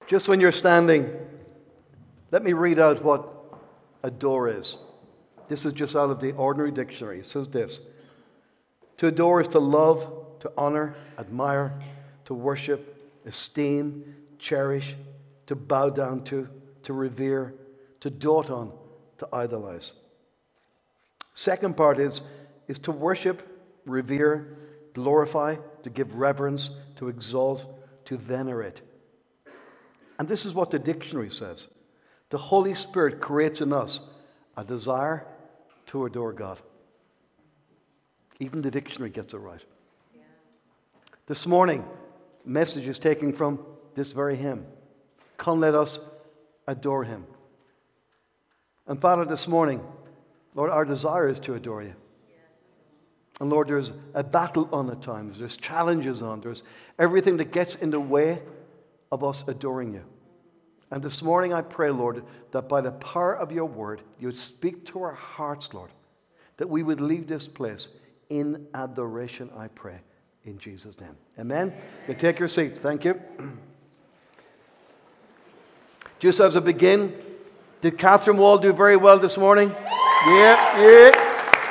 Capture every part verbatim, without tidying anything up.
Just when you're standing, let me read out what adore is. This is just out of the Ordinary Dictionary. It says this: to adore is to love, to honor, admire, to worship, esteem, cherish, to bow down to, to revere, to dote on, to idolize. Second part is, is to worship, revere, glorify, to give reverence, to exalt, to venerate. And this is what the dictionary says. The Holy Spirit creates in us a desire to adore God. Even the dictionary gets it right. Yeah. This morning, message is taken from this very hymn. Come, let us adore him. And Father, this morning, Lord, our desire is to adore you. Yes. And Lord, there's a battle on at times. There's challenges on. There's everything that gets in the way of us adoring you. And this morning I pray, Lord, that by the power of your word, you would speak to our hearts, Lord, that we would leave this place in adoration, I pray, in Jesus' name. Amen? You take your seats. Thank you. Just as I begin, did Catherine Wall do very well this morning? Yeah, yeah.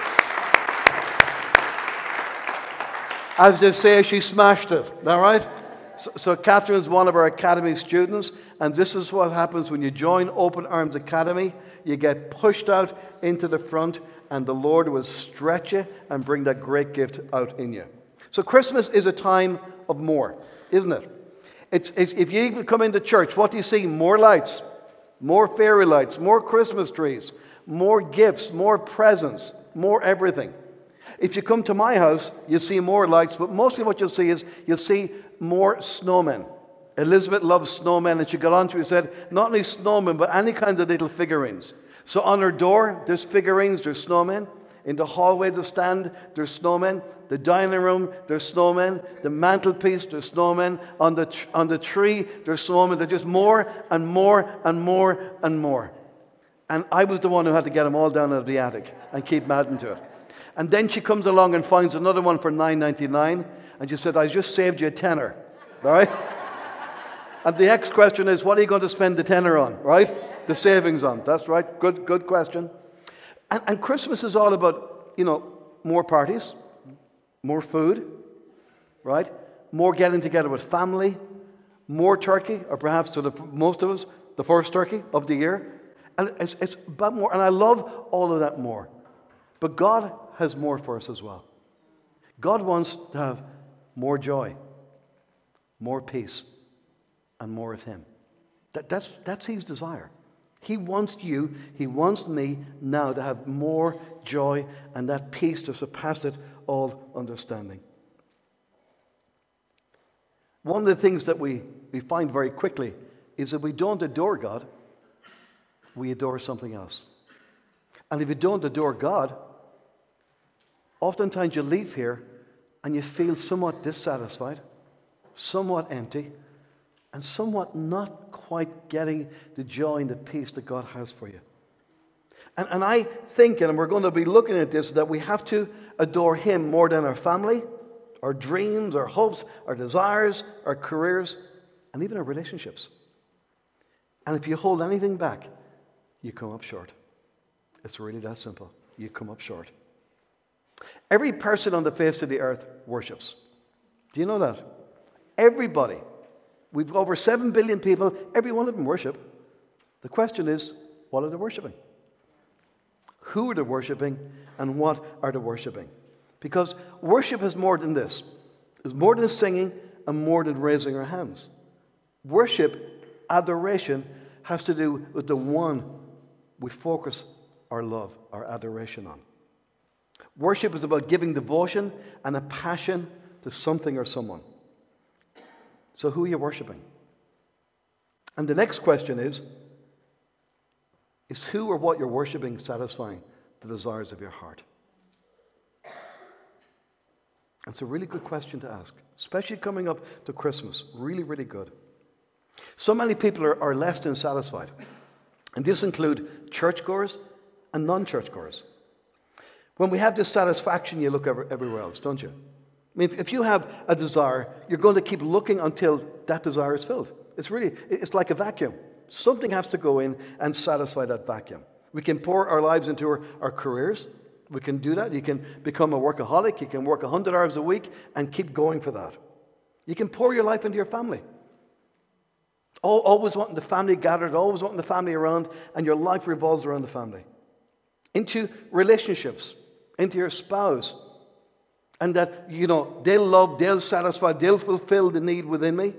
As they say, she smashed it. All right? So, so Catherine is one of our Academy students, and this is what happens when you join Open Arms Academy. You get pushed out into the front, and the Lord will stretch you and bring that great gift out in you. So Christmas is a time of more, isn't it? It's, it's, if you even come into church, what do you see? More lights, more fairy lights, more Christmas trees, more gifts, more presents, more everything. If you come to my house, you'll see more lights, but mostly what you'll see is you'll see more snowmen. Elizabeth loves snowmen, and she got on to it and said, not only snowmen, but any kinds of little figurines. So on her door, there's figurines, there's snowmen. In the hallway, the stand, there's snowmen. The dining room, there's snowmen. The mantelpiece, there's snowmen. On the, tr- on the tree, there's snowmen. There's just more and more and more and more. And I was the one who had to get them all down out of the attic and keep adding to it. And then she comes along and finds another one for nine ninety-nine, and she said, I just saved you a tenner, all right? And the next question is, what are you going to spend the tenner on, right? The savings on. That's right. Good, good question. And, and Christmas is all about, you know, more parties, more food, right? More getting together with family, more turkey, or perhaps to the, most of us, the first turkey of the year. And it's, it's about more. And I love all of that more. But God has more for us as well. God wants to have more joy, more peace, and more of Him. That, that's, that's His desire. He wants you, He wants me now to have more joy and that peace to surpass it all understanding. One of the things that we, we find very quickly is that we don't adore God, we adore something else. And if you don't adore God, oftentimes you leave here and you feel somewhat dissatisfied, somewhat empty, and somewhat not quite getting the joy and the peace that God has for you. And, and I think, and we're going to be looking at this, that we have to adore Him more than our family, our dreams, our hopes, our desires, our careers, and even our relationships. And if you hold anything back, you come up short. It's really that simple. You come up short. Every person on the face of the earth worships. Do you know that? Everybody. We've over seven billion people. Every one of them worship. The question is, what are they worshiping? Who are they worshiping? And what are they worshiping? Because worship is more than this. It's more than singing and more than raising our hands. Worship, adoration, has to do with the one we focus our love, our adoration on. Worship is about giving devotion and a passion to something or someone. So who are you worshiping? And the next question is, is who or what you're worshiping satisfying the desires of your heart? It's a really good question to ask, especially coming up to Christmas. Really, really good. So many people are, are less than satisfied. And this includes churchgoers and non-churchgoers. When we have this satisfaction, you look every, everywhere else, don't you? I mean, if, if you have a desire, you're going to keep looking until that desire is filled. It's really, it's like a vacuum. Something has to go in and satisfy that vacuum. We can pour our lives into our, our careers. We can do that. You can become a workaholic. You can work one hundred hours a week and keep going for that. You can pour your life into your family. Always wanting the family gathered, always wanting the family around, and your life revolves around the family. Into relationships, into your spouse, and that, you know, they'll love, they'll satisfy, they'll fulfill the need within me.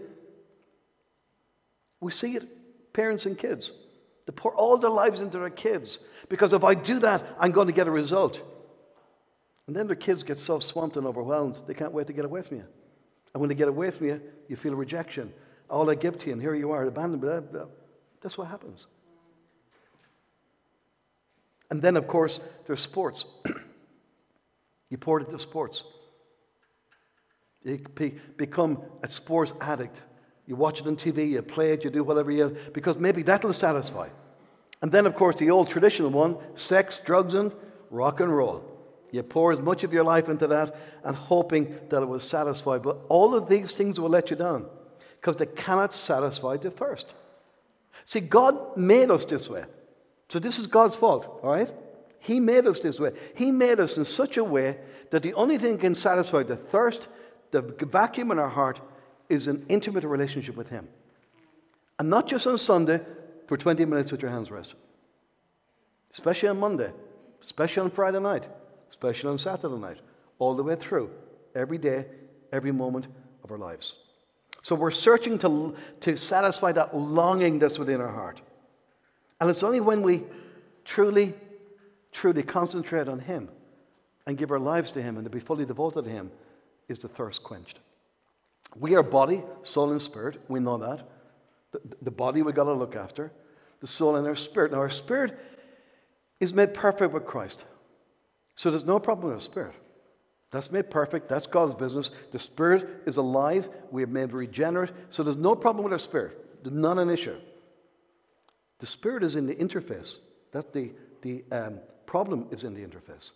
We see it, parents and kids. They pour all their lives into their kids, because if I do that, I'm going to get a result. And then their kids get so swamped and overwhelmed, they can't wait to get away from you. And when they get away from you, you feel rejection. All I give to you, and here you are, abandoned. Blah, blah. That's what happens. And then, of course, there's sports. You pour it into sports. You become a sports addict. You watch it on T V, you play it, you do whatever you because maybe that'll satisfy. And then, of course, the old traditional one, sex, drugs, and rock and roll. You pour as much of your life into that and hoping that it will satisfy. But all of these things will let you down because they cannot satisfy the thirst. See, God made us this way. So this is God's fault, all right? He made us this way. He made us in such a way that the only thing that can satisfy the thirst, the vacuum in our heart, is an intimate relationship with Him. And not just on Sunday for twenty minutes with your hands raised. Especially on Monday. Especially on Friday night. Especially on Saturday night. All the way through. Every day, every moment of our lives. So we're searching to, to satisfy that longing that's within our heart. And it's only when we truly, truly concentrate on Him and give our lives to Him and to be fully devoted to Him is the thirst quenched. We are body, soul, and spirit. We know that. The, the body we've got to look after. The soul and our spirit. Now, our spirit is made perfect with Christ. So there's no problem with our spirit. That's made perfect. That's God's business. The spirit is alive. We have made regenerate. So there's no problem with our spirit. There's not an issue. The spirit is in the interface. That the, the um, problem is in the interface.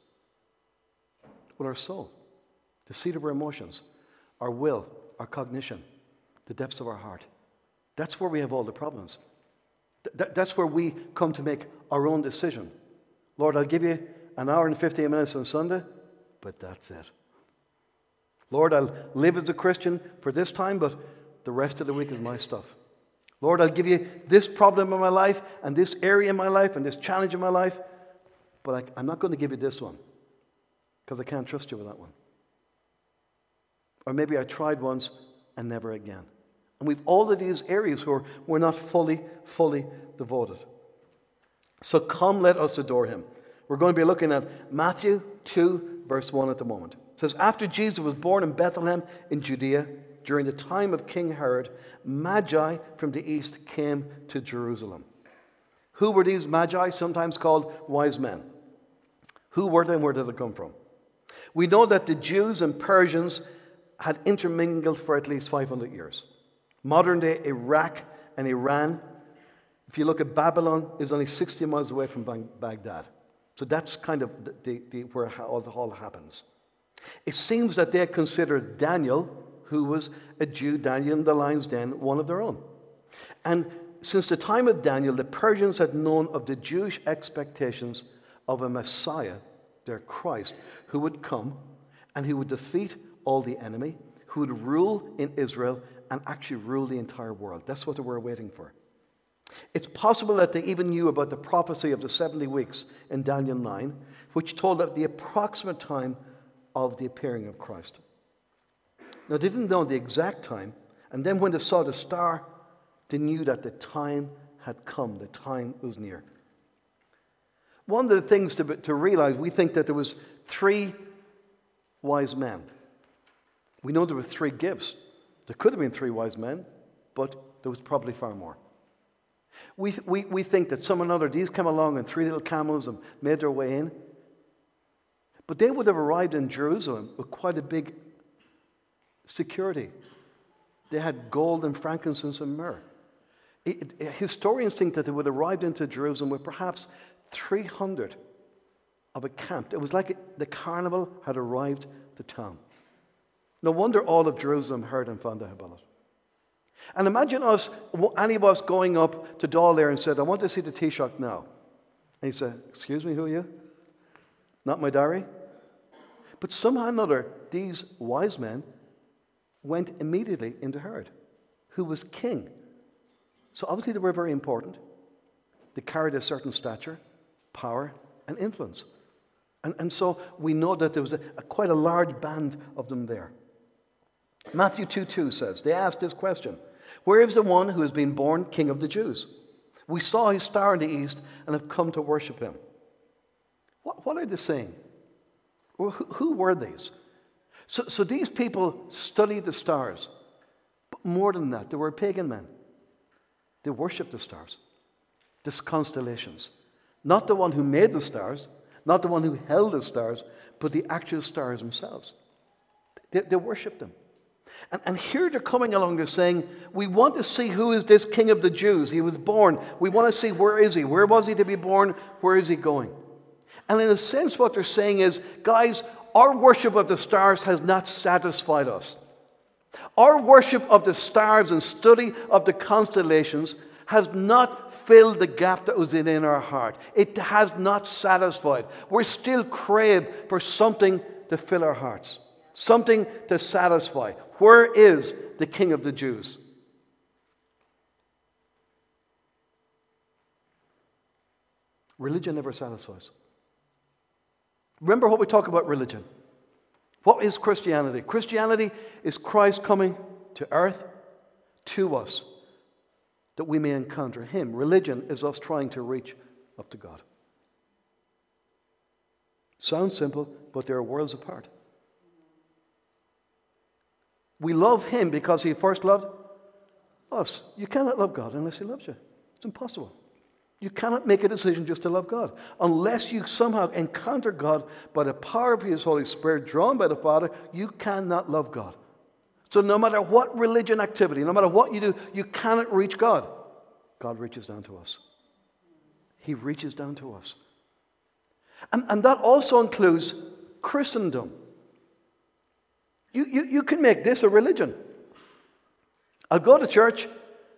With our soul. The seat of our emotions. Our will. Our cognition. The depths of our heart. That's where we have all the problems. Th- that's where we come to make our own decision. Lord, I'll give you an hour and fifteen minutes on Sunday, but that's it. Lord, I'll live as a Christian for this time, but the rest of the week is my stuff. Lord, I'll give you this problem in my life, and this area in my life, and this challenge in my life, but I, I'm not going to give you this one, because I can't trust you with that one. Or maybe I tried once and never again. And we've all of these areas where we're not fully, fully devoted. So come, let us adore Him. We're going to be looking at Matthew two, verse one at the moment. It says, after Jesus was born in Bethlehem in Judea, during the time of King Herod, Magi from the east came to Jerusalem. Who were these Magi, sometimes called wise men? Who were they and where did they come from? We know that the Jews and Persians had intermingled for at least five hundred years. Modern-day Iraq and Iran, if you look at Babylon, is only sixty miles away from Baghdad. So that's kind of the, the, the, where all, the, all happens. It seems that they considered Daniel, who was a Jew, Daniel in the lion's den, one of their own. And since the time of Daniel, the Persians had known of the Jewish expectations of a Messiah, their Christ, who would come and who would defeat all the enemy, who would rule in Israel and actually rule the entire world. That's what they were waiting for. It's possible that they even knew about the prophecy of the seventy weeks in Daniel nine, which told of the approximate time of the appearing of Christ. Now, they didn't know the exact time, and then when they saw the star, they knew that the time had come, the time was near. One of the things to, to realize, we think that there was three wise men. We know there were three gifts. There could have been three wise men, but there was probably far more. We, we, we think that some another, these came along on three little camels and made their way in. But they would have arrived in Jerusalem with quite a big security. They had gold and frankincense and myrrh. It, it, historians think that they would have arrived into Jerusalem with perhaps three hundred of a camp. It was like it, the carnival had arrived to town. No wonder all of Jerusalem heard and found out about it. And imagine us, any of us going up to Dáil there and said, I want to see the Taoiseach now. And he said, excuse me, who are you? Not my diary? But somehow or another, these wise men went immediately into Herod, who was king. So obviously they were very important. They carried a certain stature, power, and influence. And, and so we know that there was a, a, quite a large band of them there. Matthew two two says, they asked this question, where is the one who has been born King of the Jews? We saw his star in the east and have come to worship him. What, what are they saying? Who, who were these? So, so these people studied the stars. But more than that, they were pagan men. They worshipped the stars, the constellations. Not the one who made the stars, not the one who held the stars, but the actual stars themselves. They, they worshipped them. And, and here they're coming along, they're saying, we want to see who is this King of the Jews. He was born. We want to see where is he? Where was he to be born? Where is he going? And in a sense, what they're saying is, guys, our worship of the stars has not satisfied us. Our worship of the stars and study of the constellations has not filled the gap that was in, in our heart. It has not satisfied. We're still craved for something to fill our hearts, something to satisfy. Where is the King of the Jews? Religion never satisfies. Remember what we talk about religion. What is Christianity? Christianity is Christ coming to earth, to us, that we may encounter him. Religion is us trying to reach up to God. Sounds simple, but they are worlds apart. We love him because he first loved us. You cannot love God unless he loves you. It's impossible. You cannot make a decision just to love God. Unless you somehow encounter God by the power of his Holy Spirit, drawn by the Father, you cannot love God. So no matter what religion activity, no matter what you do, you cannot reach God. God reaches down to us. He reaches down to us. And, and that also includes Christendom. You, you, you can make this a religion. I'll go to church,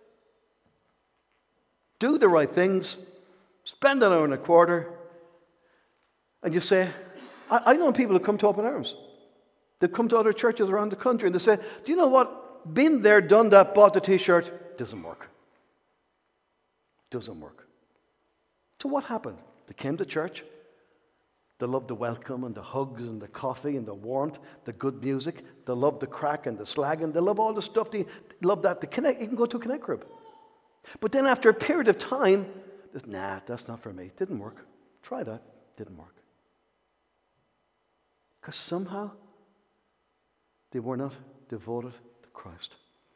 do the right things, spend an hour and a quarter, and you say, I, I know people who come to Open Arms. They come to other churches around the country and they say, do you know what? Been there, done that, bought the t-shirt, doesn't work. Doesn't work. So what happened? They came to church. They loved the welcome and the hugs and the coffee and the warmth, the good music. They loved the crack and the slagging. They love all the stuff. They love that. The connect, you can go to a connect group. But then after a period of time, nah, that's not for me. Didn't work. Try that. Didn't work. Because somehow they were not devoted to Christ.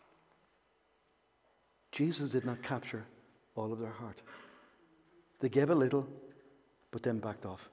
Jesus did not capture all of their heart. They gave a little, but then backed off.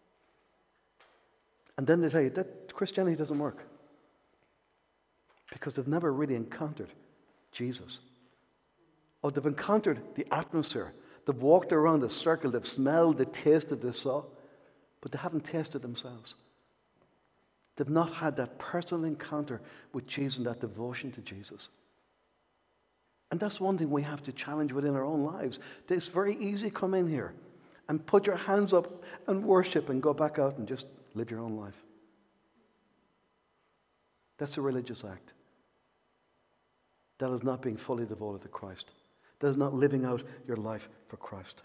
And then they tell you that Christianity doesn't work. Because they've never really encountered Jesus. Or they've encountered the atmosphere. They've walked around the circle. They've smelled, they tasted, they saw. But they haven't tasted themselves. They've not had that personal encounter with Jesus and that devotion to Jesus. And that's one thing we have to challenge within our own lives. It's very easy to come in here and put your hands up and worship and go back out and just live your own life. That's a religious act. That is not being fully devoted to Christ. That is not living out your life for Christ.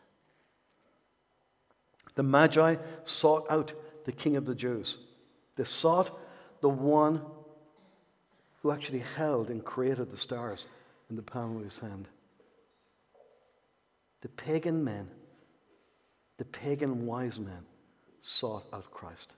The Magi sought out the King of the Jews. They sought the one who actually held and created the stars in the palm of his hand. The pagan men, the pagan wise men, sought out Christ.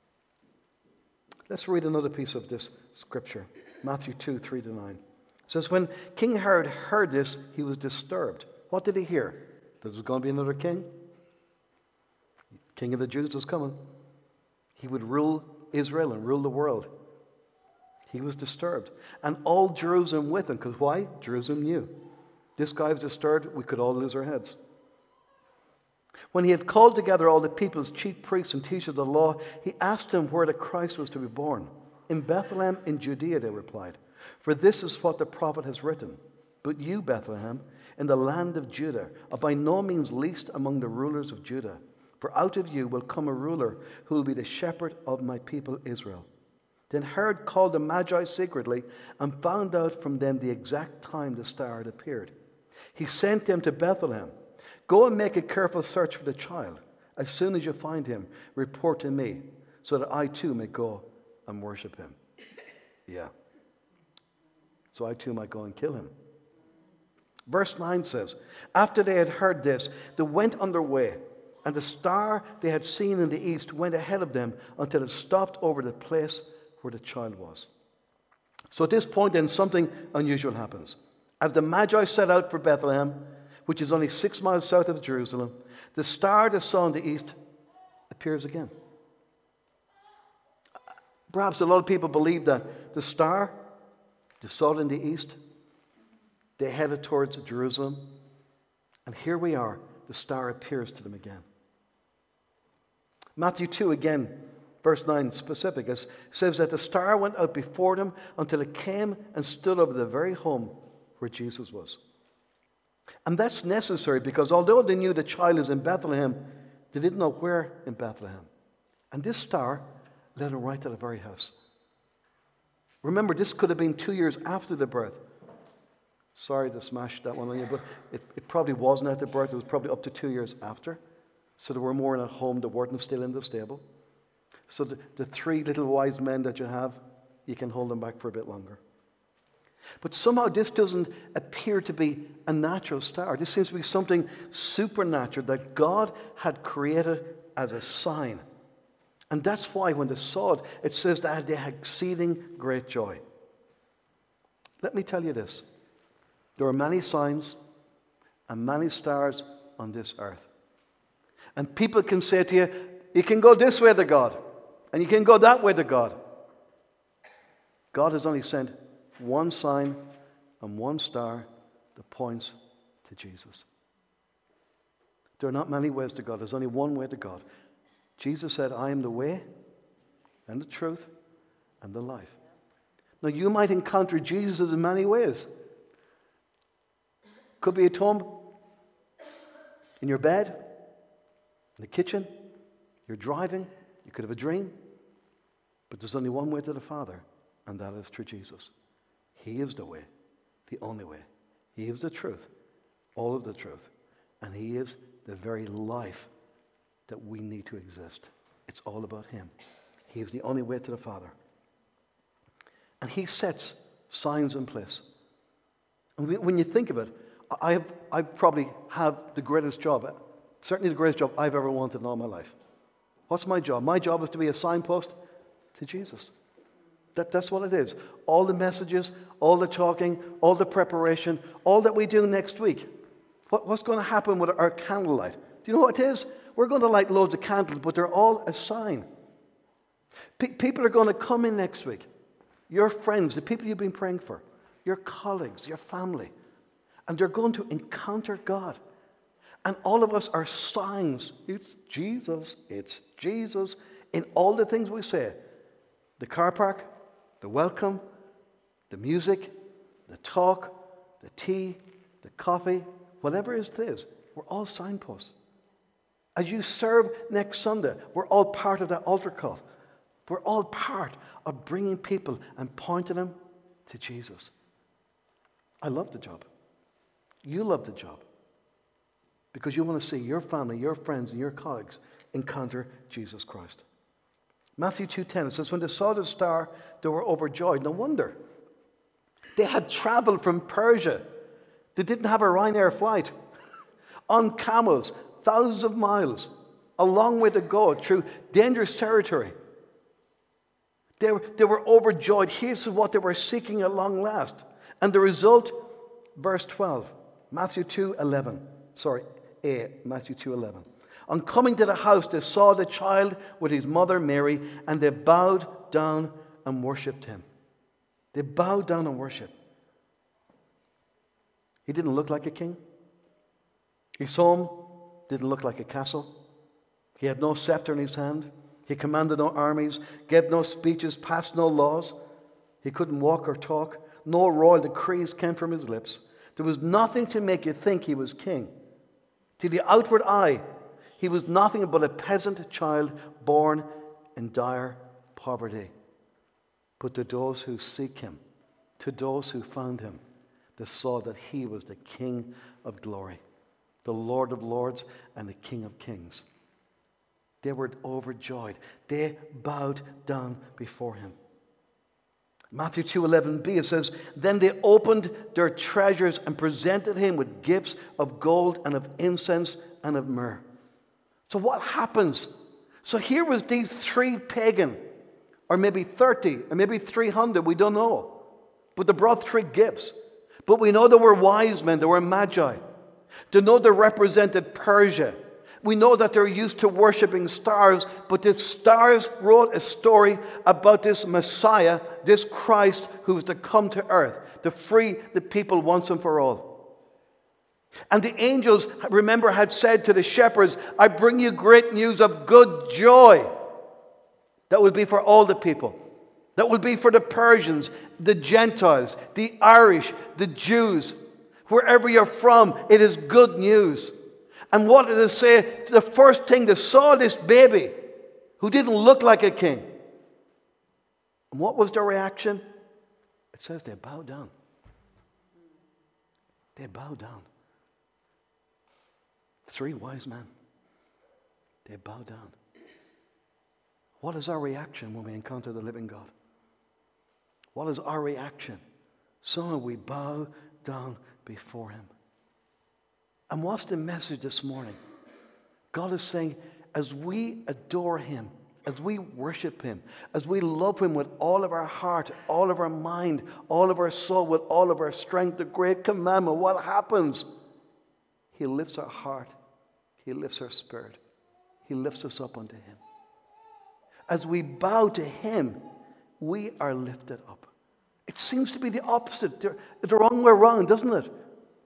Let's read another piece of this scripture. Matthew two, three to nine. It says, when King Herod heard this, he was disturbed. What did he hear? That there was going to be another king? King of the Jews was coming. He would rule Israel and rule the world. He was disturbed. And all Jerusalem with him. Because why? Jerusalem knew. This guy's disturbed, we could all lose our heads. When he had called together all the people's chief priests and teachers of the law, he asked them where the Christ was to be born. In Bethlehem in Judea, they replied. For this is what the prophet has written. But you, Bethlehem, in the land of Judah, are by no means least among the rulers of Judah. For out of you will come a ruler who will be the shepherd of my people Israel." Then Herod called the Magi secretly and found out from them the exact time the star had appeared. He sent them to Bethlehem. "Go and make a careful search for the child. As soon as you find him, report to me, so that I too may go and worship him." Yeah. So I too might go and kill him. Verse nine says, "After they had heard this, they went on their way, and the star they had seen in the east went ahead of them until it stopped over the place where the child was." So at this point then something unusual happens. As the Magi set out for Bethlehem, which is only six miles south of Jerusalem, the star they saw in the east appears again. Perhaps a lot of people believe that the star they saw it in the east, they headed towards Jerusalem, and here we are, the star appears to them again. Matthew two again, verse nine specific, it says that the star went out before them until it came and stood over the very home where Jesus was. And that's necessary because although they knew the child is in Bethlehem, they didn't know where in Bethlehem. And this star led them right to the very house. Remember, this could have been two years after the birth. Sorry to smash that one on you, but it, it probably wasn't at the birth. It was probably up to two years after. So they were more in a home. They weren't still in the stable. So the, the three little wise men that you have, you can hold them back for a bit longer. But somehow this doesn't appear to be a natural star. This seems to be something supernatural that God had created as a sign. And that's why when they saw it, it says that they had exceeding great joy. Let me tell you this. There are many signs and many stars on this earth. And people can say to you, you can go this way to God, and you can go that way to God. God has only sent one sign and one star that points to Jesus. There are not many ways to God. There's only one way to God. Jesus said, "I am the way and the truth and the life." Now, you might encounter Jesus in many ways. Could be at home, in your bed, in the kitchen, you're driving, you could have a dream. But there's only one way to the Father, and that is through Jesus. He is the way, the only way. He is the truth, all of the truth. And He is the very life that we need to exist. It's all about Him. He is the only way to the Father. And He sets signs in place. And when you think of it, I have, I probably have the greatest job, certainly the greatest job I've ever wanted in all my life. What's my job? My job is to be a signpost to Jesus. That, that's what it is. All the messages, all the talking, all the preparation, all that we do next week. What, what's going to happen with our candlelight? Do you know what it is? We're going to light loads of candles, but they're all a sign. Pe- people are going to come in next week. Your friends, the people you've been praying for, your colleagues, your family, and they're going to encounter God. And all of us are signs. It's Jesus. It's Jesus in all the things we say. The car park, the welcome, the music, the talk, the tea, the coffee, whatever it is, we're all signposts. As you serve next Sunday, we're all part of that altar call. We're all part of bringing people and pointing them to Jesus. I love the job. You love the job. Because you want to see your family, your friends, and your colleagues encounter Jesus Christ. Matthew two ten, it says, when they saw the star, they were overjoyed. No wonder. They had traveled from Persia. They didn't have a Ryanair flight. On camels, thousands of miles. A long way to go through dangerous territory. They were, they were overjoyed. Here's what they were seeking at long last. And the result, verse twelve, Matthew two eleven. Sorry, A, Matthew two eleven. On coming to the house, they saw the child with his mother Mary, and they bowed down and worshipped him. They bowed down and worshipped. He didn't look like a king. His home didn't look like a castle. He had no scepter in his hand. He commanded no armies, gave no speeches, passed no laws. He couldn't walk or talk. No royal decrees came from his lips. There was nothing to make you think he was king. To the outward eye, he was nothing but a peasant child born in dire poverty. But to those who seek him, to those who found him, they saw that he was the King of glory, the Lord of lords, and the King of kings. They were overjoyed. They bowed down before him. Matthew two eleven b, it says, then they opened their treasures and presented him with gifts of gold and of incense and of myrrh. So what happens? So here was these three pagan, or maybe thirty, or maybe three hundred, we don't know. But they brought three gifts. But we know they were wise men, they were magi. They know they represented Persia. We know that they're used to worshiping stars, but the stars wrote a story about this Messiah, this Christ who was to come to earth, to free the people once and for all. And the angels, remember, had said to the shepherds, I bring you great news of good joy. That will be for all the people. That will be for the Persians, the Gentiles, the Irish, the Jews. Wherever you're from, it is good news. And what did it say? The first thing they saw this baby who didn't look like a king. And what was their reaction? It says they bowed down. They bowed down. Three wise men. They bowed down. What is our reaction when we encounter the living God? What is our reaction? So we bow down before him. And what's the message this morning? God is saying, as we adore him, as we worship him, as we love him with all of our heart, all of our mind, all of our soul, with all of our strength, the great commandment, what happens? He lifts our heart. He lifts our spirit. He lifts us up unto him. As we bow to him, we are lifted up. It seems to be the opposite, the, the wrong way around, doesn't it?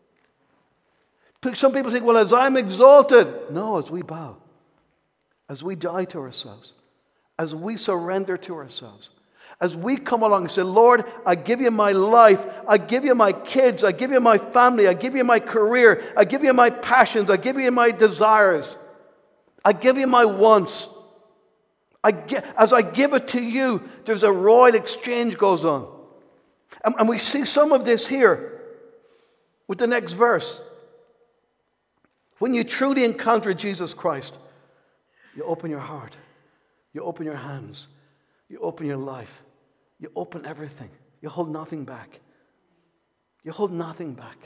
Some people think, well, as I'm exalted. No, as we bow, as we die to ourselves, as we surrender to ourselves, as we come along and say, Lord, I give you my life, I give you my kids, I give you my family, I give you my career, I give you my passions, I give you my desires, I give you my wants. I give, as I give it to you, there's a royal exchange goes on. And, and we see some of this here with the next verse. When you truly encounter Jesus Christ, you open your heart, you open your hands, you open your life, you open everything. You hold nothing back. You hold nothing back.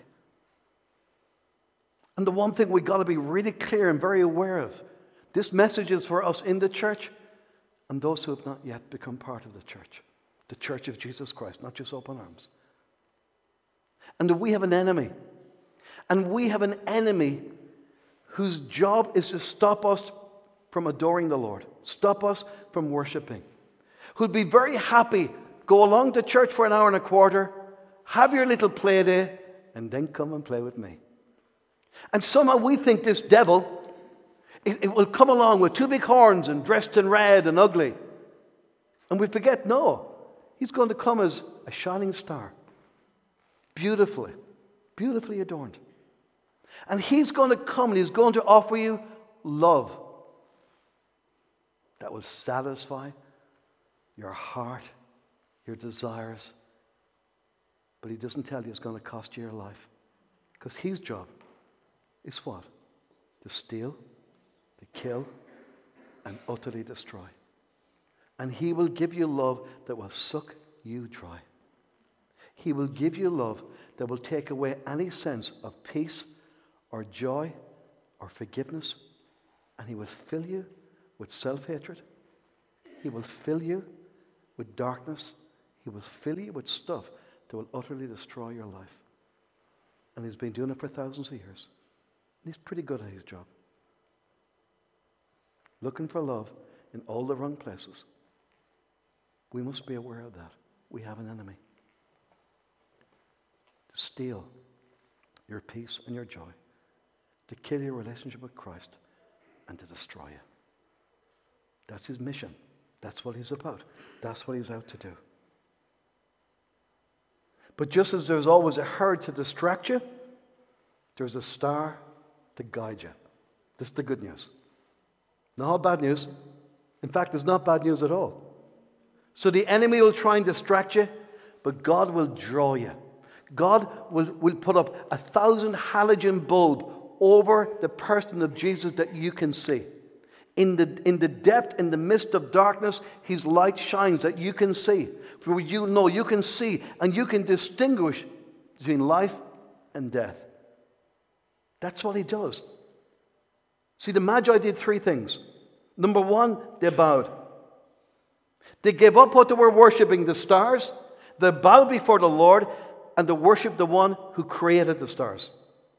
And the one thing we've got to be really clear and very aware of, this message is for us in the church and those who have not yet become part of the church, the church of Jesus Christ, not just open arms. And that we have an enemy. And we have an enemy whose job is to stop us from adoring the Lord, stop us from worshiping, who'd be very happy, go along to church for an hour and a quarter, have your little play day, and then come and play with me. And somehow we think this devil, it, it will come along with two big horns and dressed in red and ugly. And we forget, no, he's going to come as a shining star, beautifully, beautifully adorned. And he's going to come and he's going to offer you love that will satisfy your heart, your desires. But he doesn't tell you it's going to cost you your life. Because his job is what? To steal, to kill, and utterly destroy. And he will give you love that will suck you dry. He will give you love that will take away any sense of peace or joy or forgiveness, and he will fill you with self-hatred. He will fill you with darkness. He will fill you with stuff that will utterly destroy your life. And he's been doing it for thousands of years. And he's pretty good at his job. Looking for love in all the wrong places. We must be aware of that. We have an enemy. To steal your peace and your joy. To kill your relationship with Christ and to destroy you. That's his mission. That's what he's about. That's what he's out to do. But just as there's always a herd to distract you, there's a star to guide you. This is the good news. Not all bad news. In fact, it's not bad news at all. So the enemy will try and distract you, but God will draw you. God will, will put up a thousand halogen bulb over the person of Jesus that you can see. In the, in the depth, in the midst of darkness, his light shines that you can see. For you know, you can see, and you can distinguish between life and death. That's what he does. See, the Magi did three things. Number one, they bowed. They gave up what they were worshiping, the stars. They bowed before the Lord, and they worshiped the one who created the stars.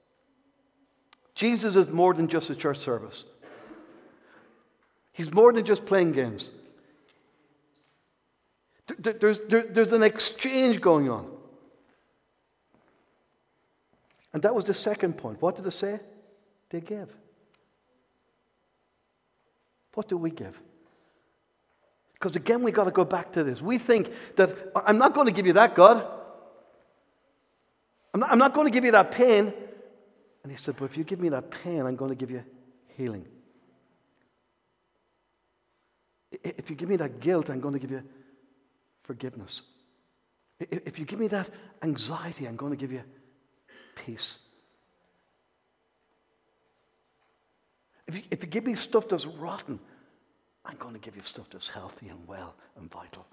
Jesus is more than just a church service. He's more than just playing games. There's, there, there's an exchange going on. And that was the second point. What did they say? They give. What do we give? Because again, we've got to go back to this. We think that, I'm not going to give you that, God. I'm not, I'm not going to give you that pain. And he said, but if you give me that pain, I'm going to give you healing. If you give me that guilt, I'm going to give you forgiveness. If you give me that anxiety, I'm going to give you peace. If you, if you give me stuff that's rotten, I'm going to give you stuff that's healthy and well and vital.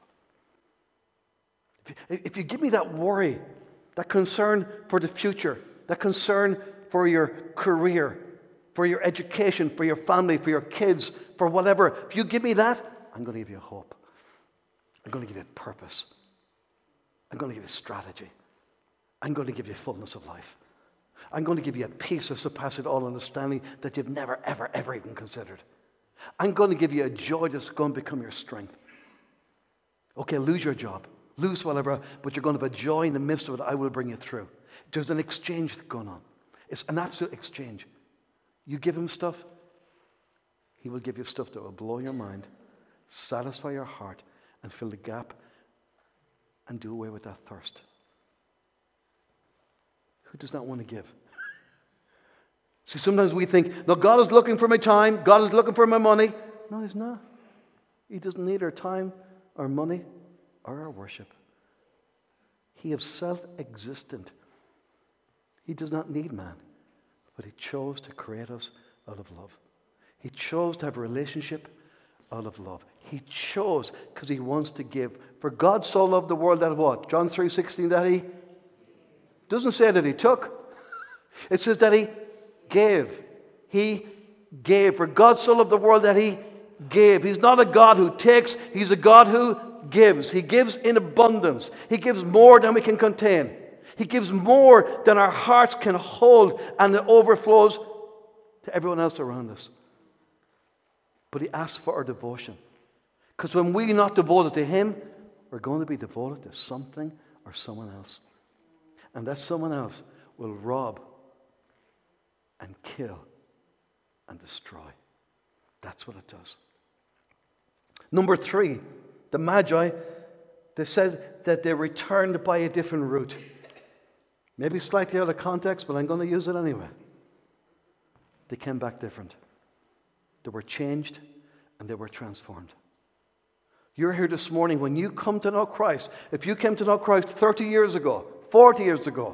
If you, if you give me that worry, that concern for the future, that concern for your career, for your education, for your family, for your kids, for whatever, if you give me that, I'm going to give you hope. I'm going to give you purpose. I'm going to give you strategy. I'm going to give you fullness of life. I'm going to give you a peace that surpasses all understanding that you've never, ever, ever even considered. I'm going to give you a joy that's going to become your strength. Okay, lose your job, lose whatever, but you're going to have a joy in the midst of it. I will bring you through. There's an exchange going on. It's an absolute exchange. You give him stuff, he will give you stuff that will blow your mind, satisfy your heart, and fill the gap and do away with that thirst. Who does not want to give? See, sometimes we think, no, God is looking for my time. God is looking for my money. No, he's not. He doesn't need our time, our money, or our worship. He is self-existent. He does not need man, but he chose to create us out of love. He chose to have a relationship out of love. He chose because he wants to give. For God so loved the world that what? John three sixteen, that he doesn't say that he took. It says that he gave. He gave. For God so loved the world that he gave. He's not a God who takes. He's a God who gives. He gives in abundance. He gives more than we can contain. He gives more than our hearts can hold, and it overflows to everyone else around us. But he asks for our devotion. Because when we're not devoted to him, we're going to be devoted to something or someone else. And that someone else will rob and kill and destroy. That's what it does. Number three, the Magi, they said that they returned by a different route. Maybe slightly out of context, but I'm going to use it anyway. They came back different. They were changed and they were transformed. You're here this morning. When you come to know Christ, if you came to know Christ thirty years ago, forty years ago,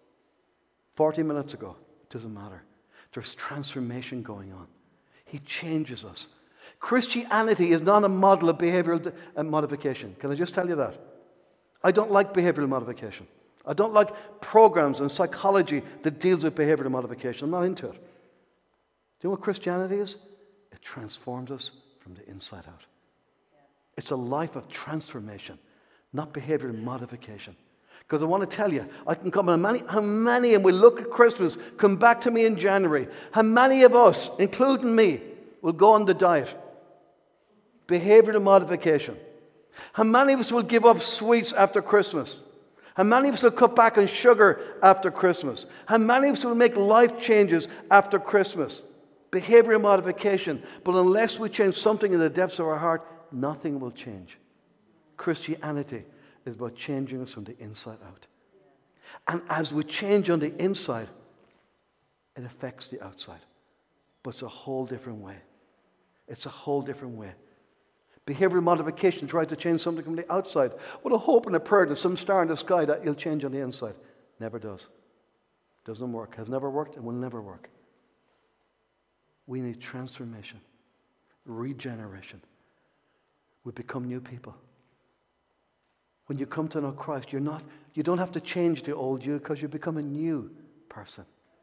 forty minutes ago, it doesn't matter. There's transformation going on. He changes us. Christianity is not a model of behavioral modification. Can I just tell you that? I don't like behavioral modification. I don't like programs and psychology that deals with behavioral modification. I'm not into it. Do you know what Christianity is? It transforms us from the inside out. It's a life of transformation, not behavioral modification. Because I want to tell you, I can come on many, how many, and we look at Christmas, come back to me in January, how many of us, including me, will go on the diet? Behavioral modification. How many of us will give up sweets after Christmas? How many of us will cut back on sugar after Christmas? How many of us will make life changes after Christmas? Behavioral modification. But unless we change something in the depths of our heart, nothing will change. Christianity is about changing us from the inside out. And as we change on the inside, it affects the outside. But it's a whole different way. It's a whole different way. Behavioral modification tries to change something from the outside with a hope and a prayer that some star in the sky that you'll change on the inside. Never does. Doesn't work. Has never worked and will never work. We need transformation, regeneration. We become new people. When you come to know Christ, you're not, you don't have to change the old you because you become a new person.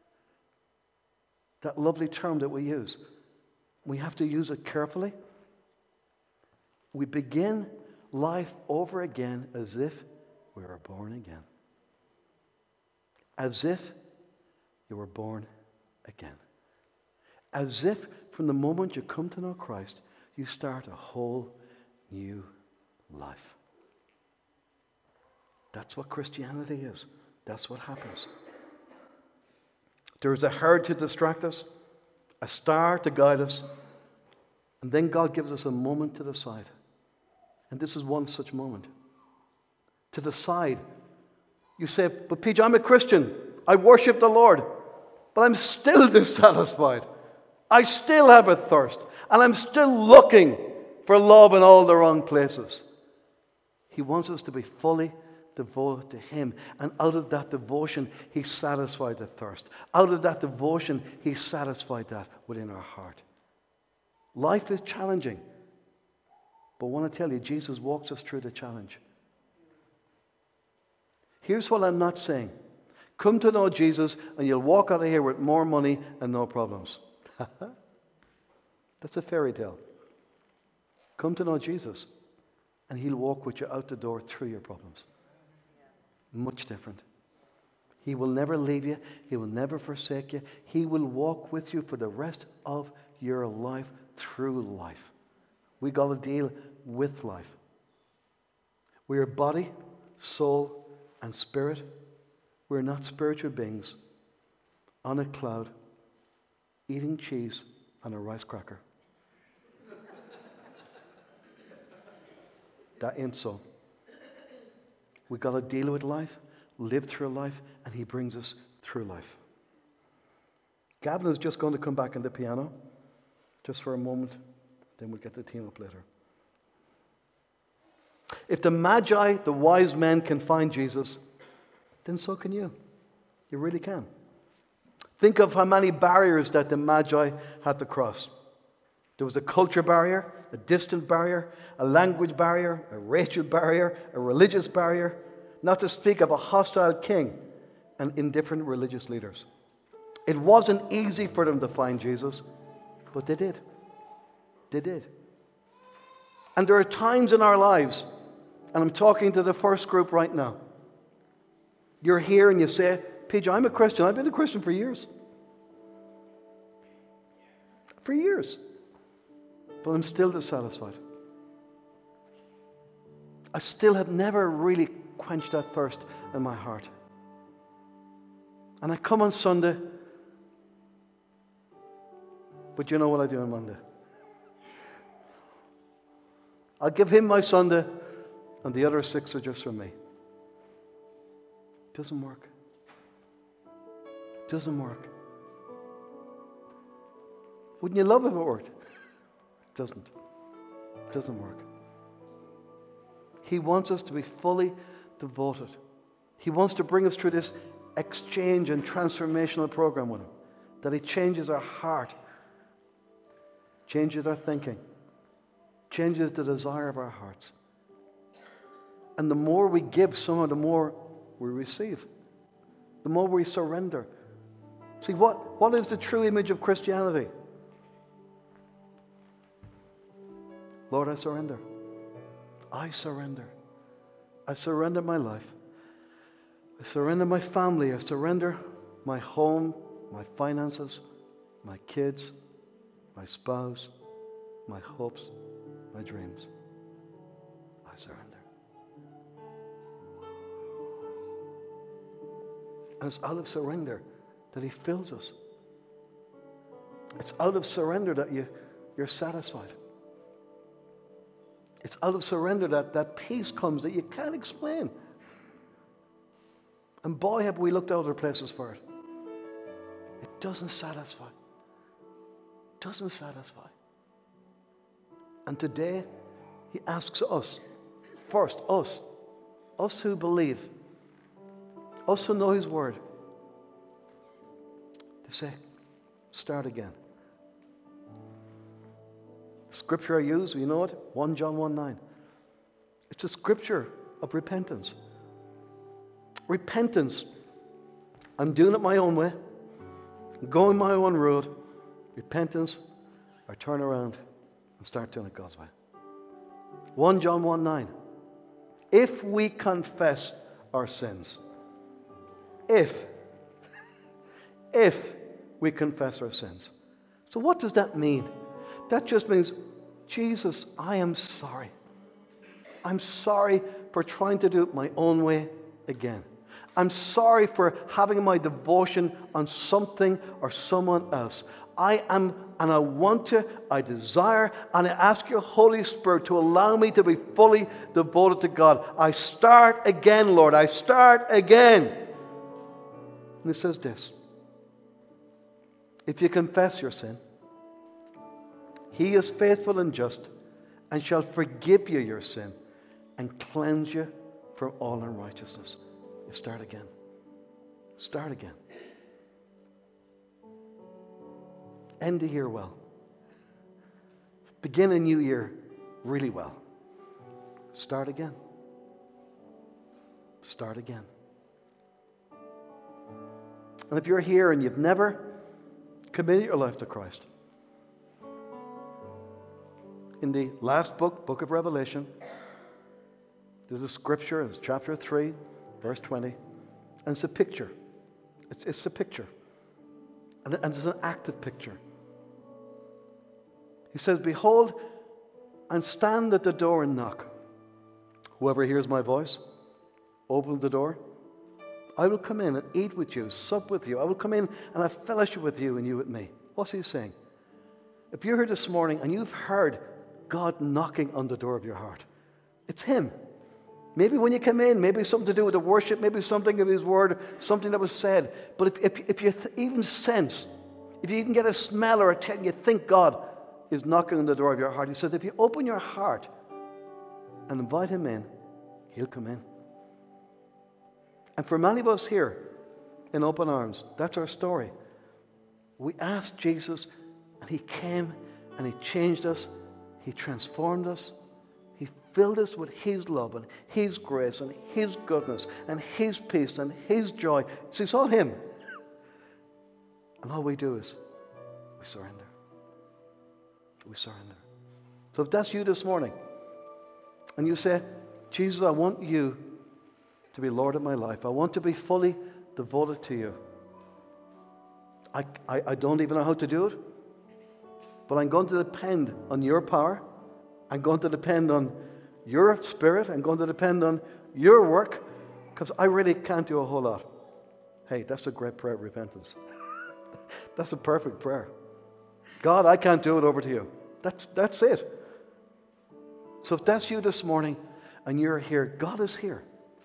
That lovely term that we use, we have to use it carefully. We begin life over again as if we were born again. As if you were born again. As if from the moment you come to know Christ, you start a whole new life. That's what Christianity is. That's what happens. There is a herd to distract us, a star to guide us, and then God gives us a moment to decide. And this is one such moment. To decide. You say, but P J, I'm a Christian. I worship the Lord. But I'm still dissatisfied. I still have a thirst. And I'm still looking for love in all the wrong places. He wants us to be fully devoted to Him. And out of that devotion, He satisfied the thirst. Out of that devotion, He satisfied that within our heart. Life is challenging. But I want to tell you, Jesus walks us through the challenge. Here's what I'm not saying. Come to know Jesus and you'll walk out of here with more money and no problems. That's a fairy tale. Come to know Jesus and He'll walk with you out the door through your problems. Much different. He will never leave you. He will never forsake you. He will walk with you for the rest of your life through life. We got to deal with life. We are body, soul, and spirit. We're not spiritual beings on a cloud eating cheese and a rice cracker. That ain't so. We've got to deal with life, live through life, and He brings us through life. Gavin is just going to come back on the piano just for a moment. Then we'll get the team up later. If the Magi, the wise men, can find Jesus, then so can you. You really can. Think of how many barriers that the Magi had to cross. There was a culture barrier, a distant barrier, a language barrier, a racial barrier, a religious barrier, not to speak of a hostile king and indifferent religious leaders. It wasn't easy for them to find Jesus, but they did. They did. And there are times in our lives, and I'm talking to the first group right now. You're here and you say, P J, I'm a Christian. I've been a Christian for years. For years. But I'm still dissatisfied. I still have never really quenched that thirst in my heart. And I come on Sunday, but you know what I do on Monday? I'll give Him my Sunday, and the other six are just for me. Doesn't work. Doesn't work. Wouldn't you love if it worked? It doesn't. It doesn't work. He wants us to be fully devoted. He wants to bring us through this exchange and transformational program with Him. That He changes our heart, changes our thinking, changes the desire of our hearts. And the more we give, somehow the more we receive. The more we surrender. See, what, what is the true image of Christianity? Lord, I surrender. I surrender. I surrender my life. I surrender my family. I surrender my home, my finances, my kids, my spouse, my hopes, my dreams. I surrender. And it's out of surrender that He fills us. It's out of surrender that you, you're satisfied. It's out of surrender that that peace comes that you can't explain. And boy, have we looked other places for it. It doesn't satisfy. It doesn't satisfy. And today, he asks us, first, us, us who believe, us who know his word, to say, start again. Scripture I use, you know it? First John one nine. It's a scripture of repentance. Repentance. I'm doing it my own way. I'm going my own road. Repentance, or turn around and start doing it God's way. First John one nine. If we confess our sins, if, if we confess our sins. So what does that mean? That just means, Jesus, I am sorry. I'm sorry for trying to do it my own way again. I'm sorry for having my devotion on something or someone else. I am, and I want to, I desire, and I ask your Holy Spirit to allow me to be fully devoted to God. I start again, Lord. I start again. And it says this. If you confess your sin, he is faithful and just and shall forgive you your sin and cleanse you from all unrighteousness. You start again. Start again. End the year well. Begin a new year really well. Start again. Start again. And if you're here and you've never committed your life to Christ, in the last book, book of Revelation, there's a scripture, it's chapter three, verse twenty, and it's a picture. It's, it's a picture. And, and it's an active picture. He says, behold, and stand at the door and knock. Whoever hears my voice, opens the door, I will come in and eat with you, sup with you. I will come in and have fellowship with you and you with me. What's he saying? If you're here this morning and you've heard God knocking on the door of your heart, it's him. Maybe when you come in, maybe something to do with the worship, maybe something of his word, something that was said. But if, if, if you th- even sense, if you even get a smell or a taste, you think God is knocking on the door of your heart, he says, if you open your heart and invite him in, he'll come in. And for many of us here in Open Arms, that's our story. We asked Jesus, and he came, and he changed us. He transformed us. He filled us with his love and his grace and his goodness and his peace and his joy. See, it's all him. And all we do is we surrender. We surrender. So if that's you this morning, and you say, Jesus, I want you to be Lord of my life. I want to be fully devoted to you. I, I, I don't even know how to do it. But I'm going to depend on your power. I'm going to depend on your spirit. I'm going to depend on your work, because I really can't do a whole lot. Hey, that's a great prayer of repentance. That's a perfect prayer. God, I can't do it, over to you. That's, that's it. So if that's you this morning and you're here, God is here.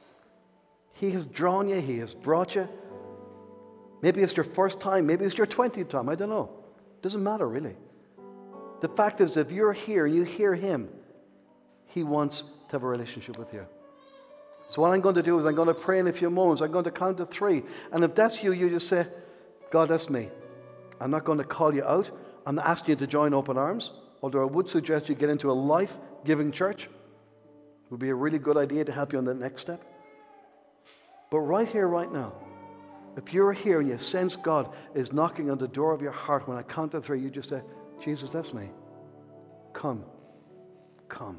He has drawn you. He has brought you. Maybe it's your first time. Maybe it's your twentieth time. I don't know. Doesn't matter, really. The fact is, if you're here and you hear him, he wants to have a relationship with you. So what I'm going to do is I'm going to pray in a few moments. I'm going to count to three. And if that's you, you just say, God, that's me. I'm not going to call you out. I'm not asking you to join Open Arms, although I would suggest you get into a life-giving church. It would be a really good idea to help you on the next step. But right here, right now, if you're here and you sense God is knocking on the door of your heart, when I count to three, you just say, Jesus, that's me. Come. Come.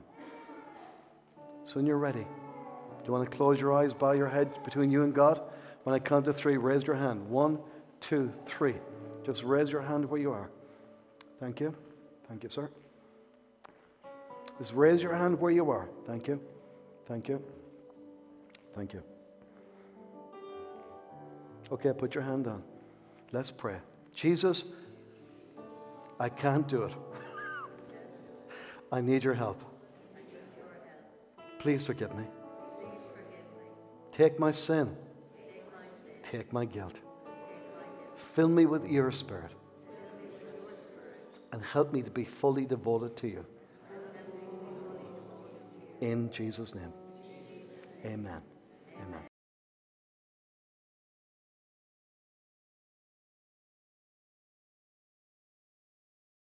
So when you're ready, do you want to close your eyes, bow your head between you and God? When I count to three, raise your hand. One, two, three. Just raise your hand where you are. Thank you. Thank you, sir. Just raise your hand where you are. Thank you. Thank you. Thank you. Okay, put your hand down. Let's pray. Jesus, I can't do it. I need your help. Please forgive me. Take my sin take my guilt. Fill me with your Spirit. And help me to be fully devoted to you. In Jesus' name. Amen. Amen.